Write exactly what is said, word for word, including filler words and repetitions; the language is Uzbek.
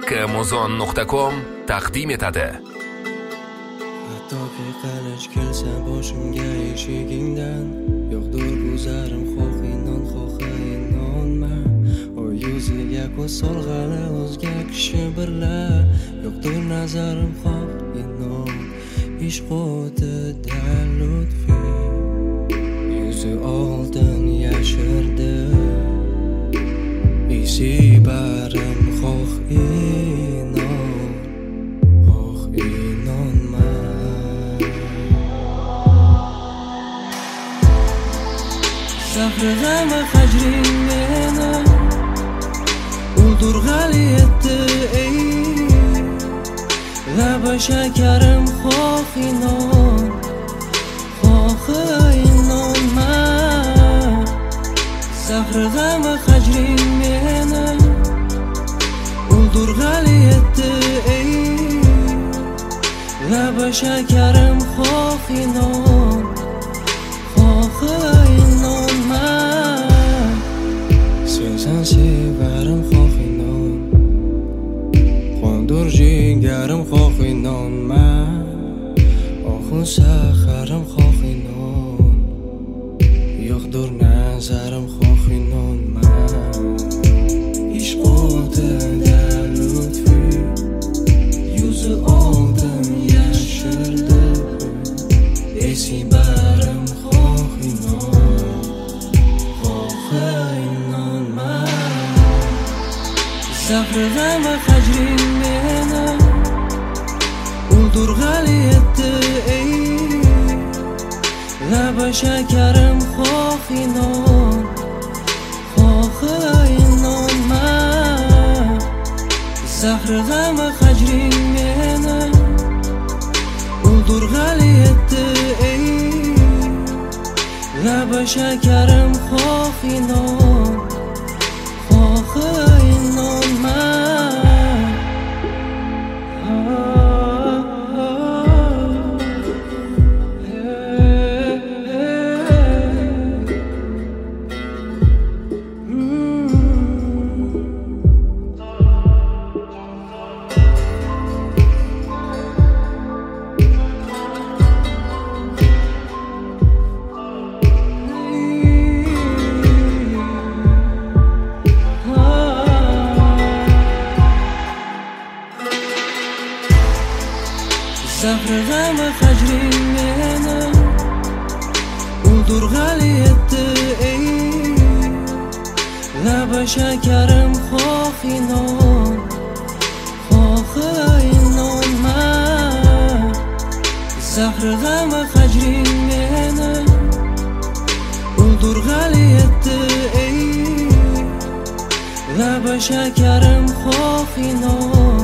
Amazon nuqta com taqdim etadi. Hattoki qalish kelsa boshimga eshigingdan, yo'qdir guzarim xohinon xohinonma. O yuziga ko'z solg'ali o'zga kishi birla, yo'qdir nazarim xohinon. Ishq o'tida lutfi yuzi oldin yashirdi. Isi barim xohinon, xohinonma. Zahri g'ami hajring meni o'ldirg'ali etdi, ey laba shakarim xohinon, xohinonma. Zahri g'ami hajring meni o'ldirg'ali etdi, ey laba shakarim xohinon, xohinonma. Sensan sevarim xohinon, qondir jigarim xohinonma. Oxun saharim xohinon, yo'qdir nazarim xohinonma. Ishq o'tida lutfi yuzi oldin yashirdi. Esi barim xohinon, xohinonma. Zahri g'ami hajring meni o'ldirg'ali etdi, ey laba shakarim xohinon, xohinonma. Zahri g'ami hajring meni o'ldirg'ali etdi, ey laba shakarim xohinon, xohinonma. Zahri g'ami hajring meni o'ldirg'ali etdi, ey laba shakarim xohinon, xohinonma. Zahri g'ami hajring meni o'ldirg'ali etdi, ey laba shakarim xohinon,